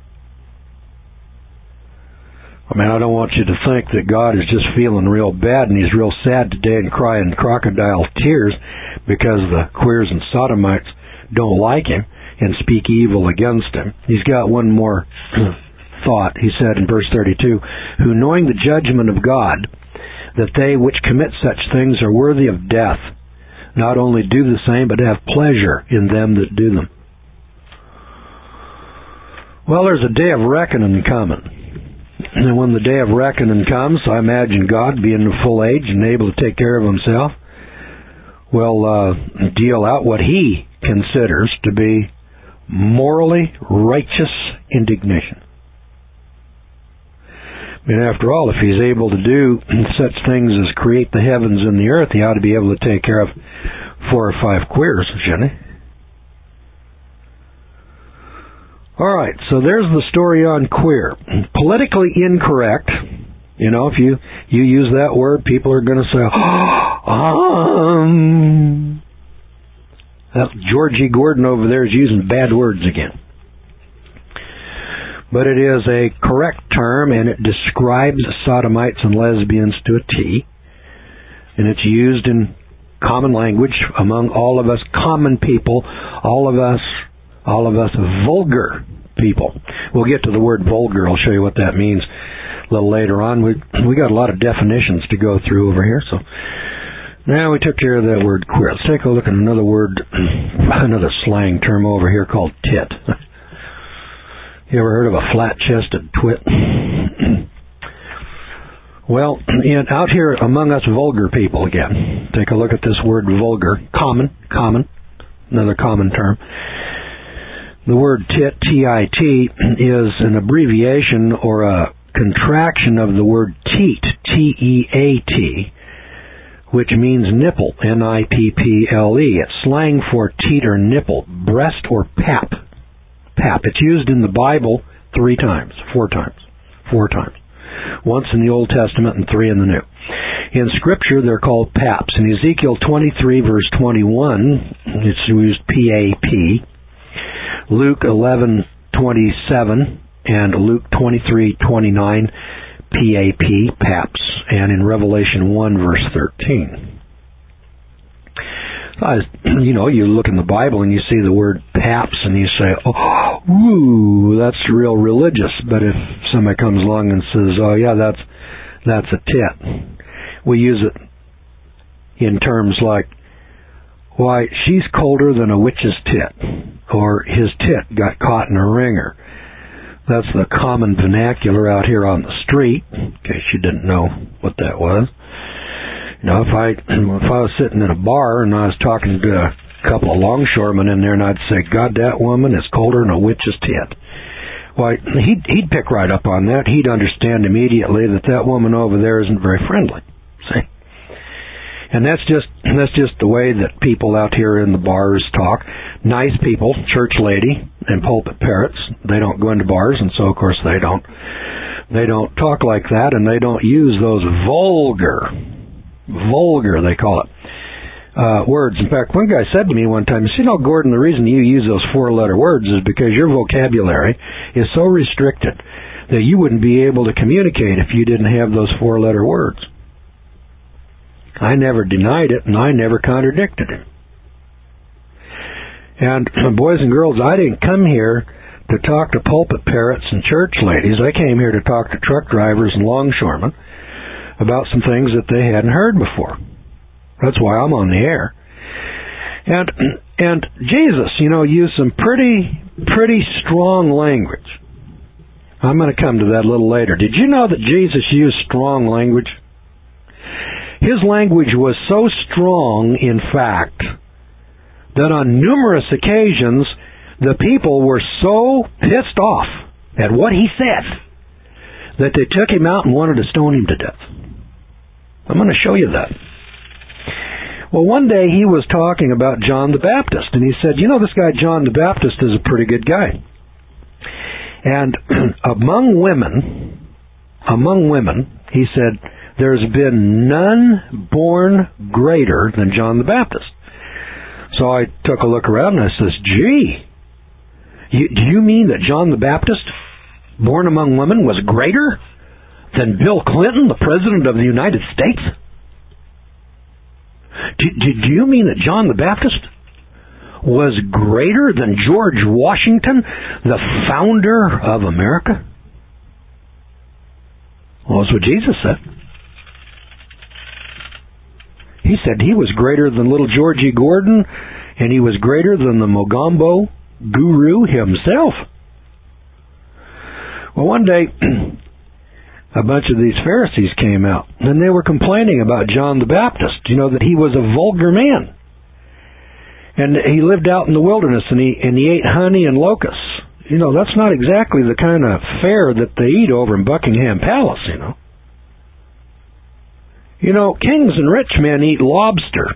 I mean, I don't want you to think that God is just feeling real bad and He's real sad today and crying crocodile tears because the queers and sodomites don't like Him and speak evil against Him. He's got one more thought. He said in verse thirty-two, who knowing the judgment of God, that they which commit such things are worthy of death, not only do the same, but have pleasure in them that do them. Well, there's a day of reckoning coming. And when the day of reckoning comes, I imagine God, being of full age and able to take care of Himself, will uh, deal out what He considers to be morally righteous indignation. I mean, after all, if He's able to do such things as create the heavens and the earth, He ought to be able to take care of four or five queers, shouldn't He? All right, so there's the story on queer. Politically incorrect. You know, if you, you use that word, people are going to say, oh, um. That Georgie Gordon over there is using bad words again. But it is a correct term, and it describes sodomites and lesbians to a T. And it's used in common language among all of us common people, all of us All of us vulgar people. We'll get to the word vulgar. I'll show you what that means a little later on. We we got a lot of definitions to go through over here. So now we took care of that word queer. Let's take a look at another word, another slang term over here called tit. You ever heard of a flat-chested twit? Well, in, out here among us vulgar people again. Take a look at this word vulgar. Common, common, another common term. The word tit, T I T, is an abbreviation or a contraction of the word teat, T E A T, which means nipple, N I P P L E. It's slang for teat or nipple, breast or pap. Pap. It's used in the Bible three times, four times, four times. Once in the Old Testament and three in the New. In Scripture, they're called paps. In Ezekiel twenty-three, verse twenty-one, it's used P A P. Luke eleven twenty-seven and Luke twenty-three twenty-nine, P A P, paps, and in Revelation one, verse thirteen. I, you know, you look in the Bible and you see the word paps and you say, oh, ooh, that's real religious. But if somebody comes along and says, oh yeah, that's that's a tit, we use it in terms like, why, she's colder than a witch's tit, or his tit got caught in a wringer. That's the common vernacular out here on the street, in case you didn't know what that was. You know, if I if I was sitting in a bar and I was talking to a couple of longshoremen in there, and I'd say, God, that woman is colder than a witch's tit. Why, he'd, he'd pick right up on that. He'd understand immediately that that woman over there isn't very friendly. See? And that's just that's just the way that people out here in the bars talk. Nice people, church lady and pulpit parrots, they don't go into bars, and so of course they don't they don't talk like that, and they don't use those vulgar, vulgar they call it, uh, words. In fact, one guy said to me one time, you see, no, Gordon, the reason you use those four-letter words is because your vocabulary is so restricted that you wouldn't be able to communicate if you didn't have those four-letter words. I never denied it, and I never contradicted him. And boys and girls, I didn't come here to talk to pulpit parrots and church ladies. I came here to talk to truck drivers and longshoremen about some things that they hadn't heard before. That's why I'm on the air. And and Jesus, you know, used some pretty pretty strong language. I'm going to come to that a little later. Did you know that Jesus used strong language? His language was so strong, in fact, that on numerous occasions the people were so pissed off at what he said that they took him out and wanted to stone him to death. I'm going to show you that. Well, one day he was talking about John the Baptist, and he said, you know, this guy John the Baptist is a pretty good guy. And among women, among women, he said, there's been none born greater than John the Baptist. So I took a look around and I says, gee, you, do you mean that John the Baptist, born among women, was greater than Bill Clinton, the President of the United States? Do, do, do you mean that John the Baptist was greater than George Washington, the founder of America? Well, that's what Jesus said. He said he was greater than little Georgie Gordon, and he was greater than the Mogambo guru himself. Well, one day, a bunch of these Pharisees came out, and they were complaining about John the Baptist, you know, that he was a vulgar man. And he lived out in the wilderness, and he, and he ate honey and locusts. You know, that's not exactly the kind of fare that they eat over in Buckingham Palace, you know. You know, kings and rich men eat lobster.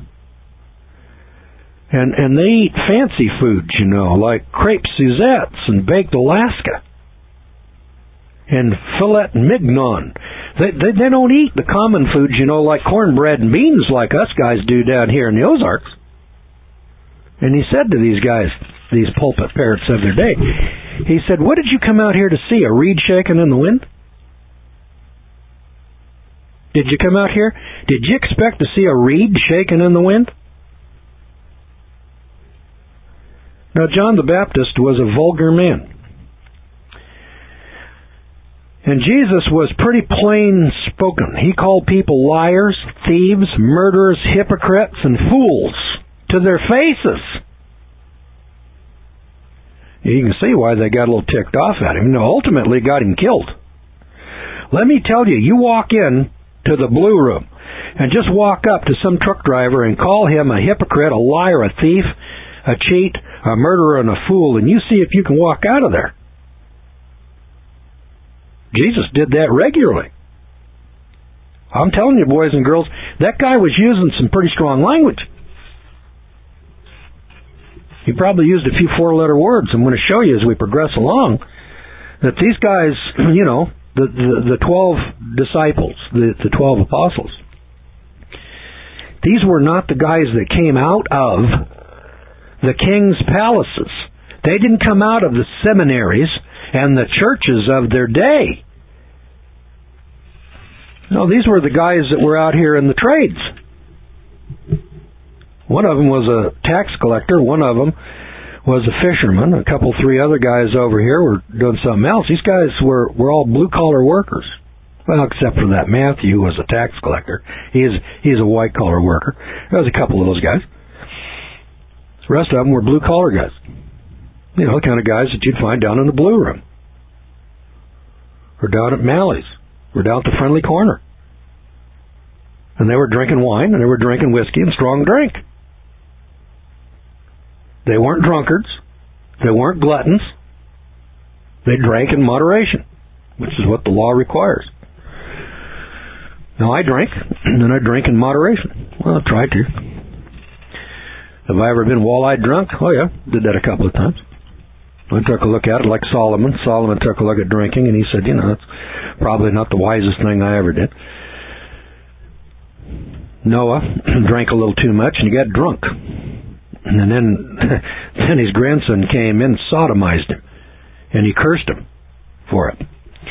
And and they eat fancy foods, you know, like crepe Suzettes and baked Alaska. And filet mignon. They, they, they don't eat the common foods, you know, like cornbread and beans like us guys do down here in the Ozarks. And he said to these guys, these pulpit parrots of their day, he said, what did you come out here to see, a reed shaking in the wind? Did you come out here? Did you expect to see a reed shaking in the wind? Now, John the Baptist was a vulgar man. And Jesus was pretty plain spoken. He called people liars, thieves, murderers, hypocrites, and fools to their faces. You can see why they got a little ticked off at him. You know, ultimately got him killed. Let me tell you, you walk in to the Blue Room and just walk up to some truck driver and call him a hypocrite, a liar, a thief, a cheat, a murderer, and a fool, and you see if you can walk out of there. Jesus did that regularly. I'm telling you, boys and girls, that guy was using some pretty strong language. He probably used a few four-letter words. I'm going to show you as we progress along that these guys, you know, the the, the twelve disciples, the, the twelve apostles, these were not the guys that came out of the king's palaces. They didn't come out of the seminaries and the churches of their day. No, these were the guys that were out here in the trades. One of them was a tax collector. One of them was a fisherman. A couple, three other guys over here were doing something else. These guys were, were all blue-collar workers. Well, except for that Matthew, who was a tax collector. He is, he's a white-collar worker. There was a couple of those guys. The rest of them were blue-collar guys. You know, the kind of guys that you'd find down in the Blue Room. Or down at Mally's. Or down at the Friendly Corner. And they were drinking wine, and they were drinking whiskey and strong drink. They weren't drunkards. They weren't gluttons. They drank in moderation, which is what the law requires. Now, I drink, and I drink in moderation. Well, I try to. Have I ever been walleye drunk? Oh, yeah. Did that a couple of times. I took a look at it like Solomon. Solomon took a look at drinking, and he said, you know, that's probably not the wisest thing I ever did. Noah drank a little too much, and he got drunk. And then, then his grandson came in and sodomized him, and he cursed him for it.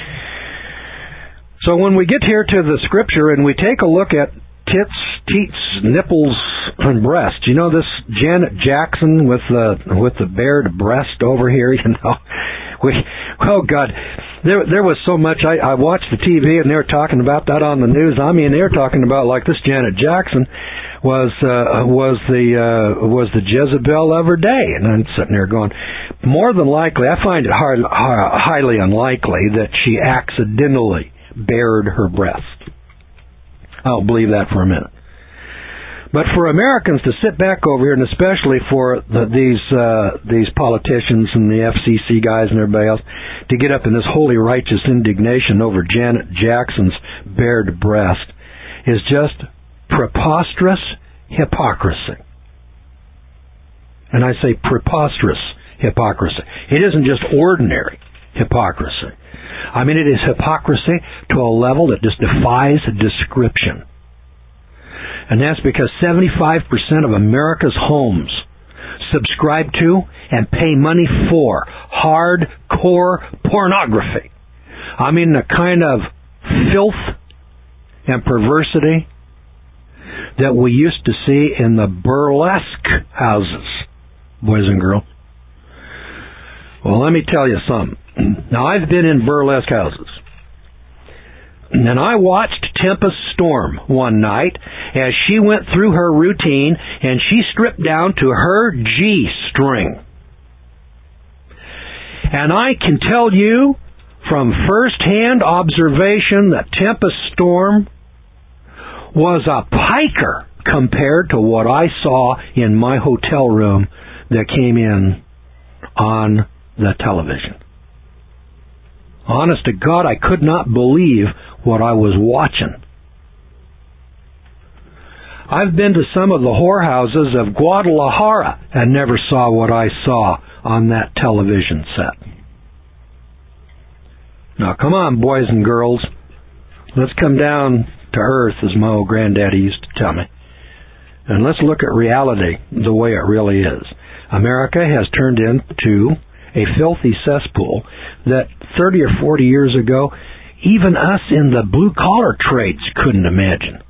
So when we get here to the scripture and we take a look at tits, teats, nipples, and breast, you know this Janet Jackson with the with the bared breast over here, you know, we, oh God, there there was so much. I, I watched the T V and they were talking about that on the news. I mean, they were talking about like this Janet Jackson was uh, was the uh, was the Jezebel of her day, and I'm sitting there going, more than likely, I find it hard, highly unlikely that she accidentally bared her breast. I'll believe that for a minute. But for Americans to sit back over here, and especially for the, these uh, these politicians and the F C C guys and everybody else, to get up in this holy righteous indignation over Janet Jackson's bared breast is just preposterous hypocrisy. And I say preposterous hypocrisy. It isn't just ordinary hypocrisy. I mean, it is hypocrisy to a level that just defies description. And that's because seventy-five percent of America's homes subscribe to and pay money for hardcore pornography. I mean, the kind of filth and perversity that we used to see in the burlesque houses, boys and girls. Well, let me tell you something. Now, I've been in burlesque houses. And I watched Tempest Storm one night as she went through her routine and she stripped down to her G-string. And I can tell you from first-hand observation that Tempest Storm was a piker compared to what I saw in my hotel room that came in on the television. Honest to God, I could not believe what I was watching. I've been to some of the whorehouses of Guadalajara and never saw what I saw on that television set. Now, come on, boys and girls. Let's come down to earth, as my old granddaddy used to tell me. And let's look at reality the way it really is. America has turned into a filthy cesspool that thirty or forty years ago, even us in the blue-collar trades couldn't imagine.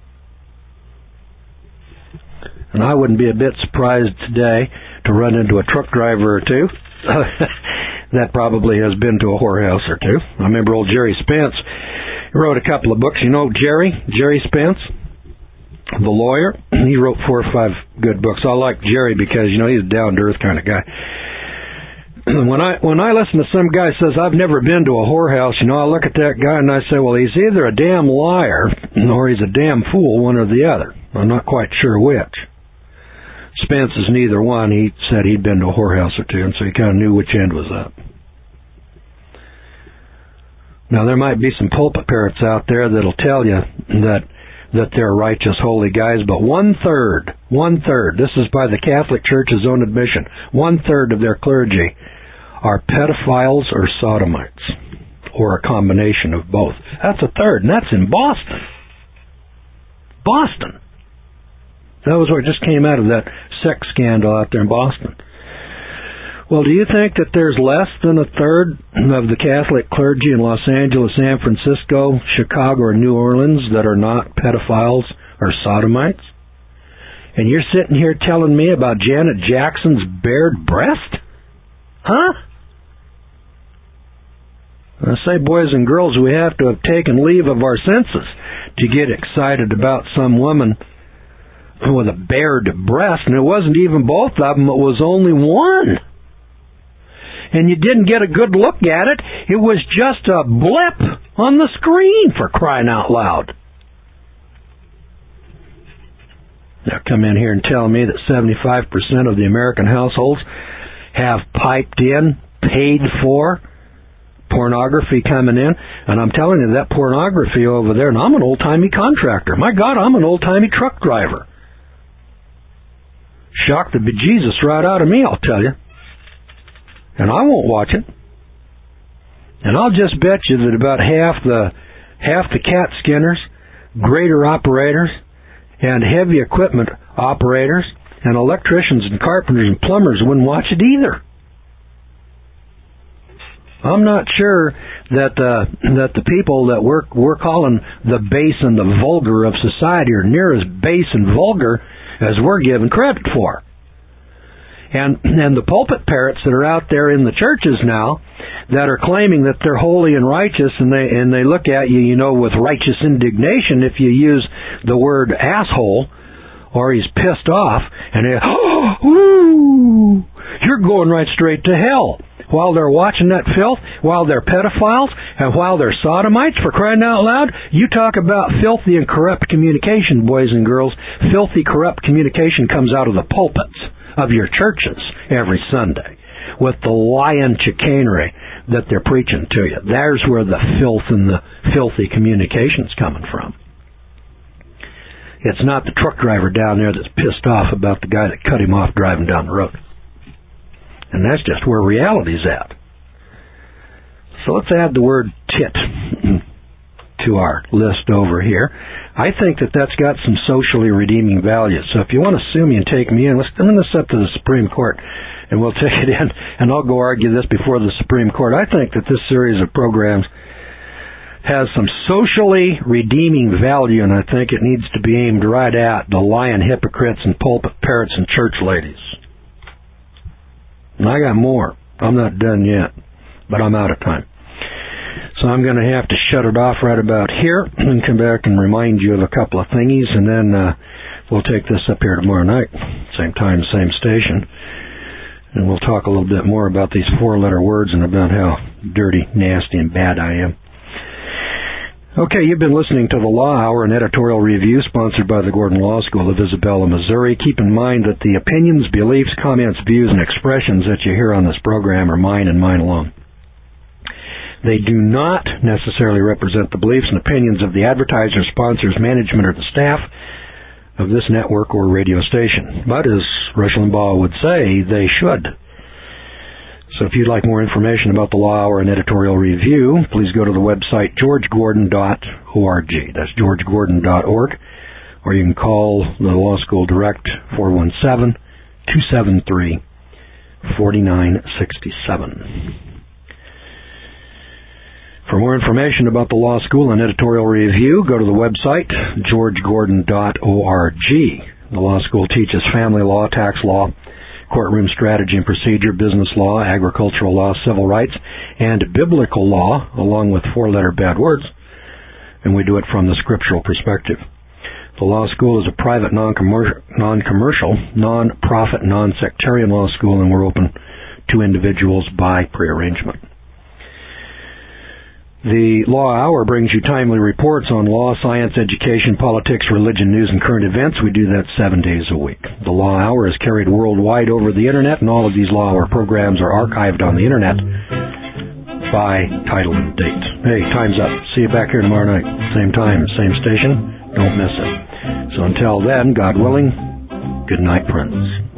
And I wouldn't be a bit surprised today to run into a truck driver or two that probably has been to a whorehouse or two. I remember old Jerry Spence. He wrote a couple of books. You know Jerry? Jerry Spence? The lawyer? He wrote four or five good books. I like Jerry because, you know, he's a down-to-earth kind of guy. When I when I listen to some guy says, I've never been to a whorehouse, you know, I look at that guy and I say, well, he's either a damn liar or he's a damn fool, one or the other. I'm not quite sure which. Spence is neither one. He said he'd been to a whorehouse or two, and so he kind of knew which end was up. Now, there might be some pulpit parrots out there that'll tell you that that they're righteous, holy guys, but one-third, one-third, this is by the Catholic Church's own admission, one-third of their clergy are pedophiles or sodomites, or a combination of both. That's a third, and that's in Boston. Boston. That was what just came out of that sex scandal out there in Boston. Well, do you think that there's less than a third of the Catholic clergy in Los Angeles, San Francisco, Chicago, or New Orleans that are not pedophiles or sodomites? And you're sitting here telling me about Janet Jackson's bared breast? Huh? I say, boys and girls, we have to have taken leave of our senses to get excited about some woman with a bared breast, and it wasn't even both of them, it was only one. And you didn't get a good look at it, it was just a blip on the screen, for crying out loud. Now come in here and tell me that seventy-five percent of the American households have piped in, paid for pornography coming in, and I'm telling you, that pornography over there, and I'm an old-timey contractor. My God, I'm an old-timey truck driver. Shocked the bejesus right out of me, I'll tell you. And I won't watch it. And I'll just bet you that about half the half the cat skinners, grader operators, and heavy equipment operators, and electricians and carpenters and plumbers wouldn't watch it either. I'm not sure that uh, that the people that we're, we're calling the base and the vulgar of society are near as base and vulgar as we're given credit for. And and the pulpit parrots that are out there in the churches now that are claiming that they're holy and righteous, and they and they look at you, you know, with righteous indignation if you use the word asshole, or he's pissed off, and they, oh, ooh, you're going right straight to hell. While they're watching that filth, while they're pedophiles, and while they're sodomites, for crying out loud, you talk about filthy and corrupt communication, boys and girls. Filthy, corrupt communication comes out of the pulpits of your churches every Sunday with the lying chicanery that they're preaching to you. There's where the filth and the filthy communication's coming from. It's not the truck driver down there that's pissed off about the guy that cut him off driving down the road. And that's just where reality's at. So let's add the word tit to our list over here. I think that that's got some socially redeeming value. So if you want to sue me and take me in, let's send this up to the Supreme Court, and we'll take it in, and I'll go argue this before the Supreme Court. I think that this series of programs has some socially redeeming value, and I think it needs to be aimed right at the lying hypocrites and pulpit parrots and church ladies. And I got more. I'm not done yet, but I'm out of time. So I'm going to have to shut it off right about here and come back and remind you of a couple of thingies, and then uh, we'll take this up here tomorrow night, same time, same station, and we'll talk a little bit more about these four-letter words and about how dirty, nasty, and bad I am. Okay, you've been listening to the Law Hour, an editorial review sponsored by the Gordon Law School of Isabella, Missouri. Keep in mind that the opinions, beliefs, comments, views, and expressions that you hear on this program are mine and mine alone. They do not necessarily represent the beliefs and opinions of the advertisers, sponsors, management, or the staff of this network or radio station. But as Rush Limbaugh would say, they should. So if you'd like more information about the Law Hour and editorial review, please go to the website george gordon dot org. That's george gordon dot org. Or you can call the Law School direct, four one seven, two seven three, four nine six seven. For more information about the Law School and editorial review, go to the website george gordon dot org. The Law School teaches family law, tax law, courtroom strategy and procedure, business law, agricultural law, civil rights, and biblical law, along with four-letter bad words, and we do it from the scriptural perspective. The law school is a private, non-commercial, non-commercial, non-profit, non-sectarian law school, and we're open to individuals by prearrangement. The Law Hour brings you timely reports on law, science, education, politics, religion, news, and current events. We do that seven days a week. The Law Hour is carried worldwide over the Internet, and all of these Law Hour programs are archived on the Internet by title and date. Hey, time's up. See you back here tomorrow night. Same time, same station. Don't miss it. So until then, God willing, good night, friends.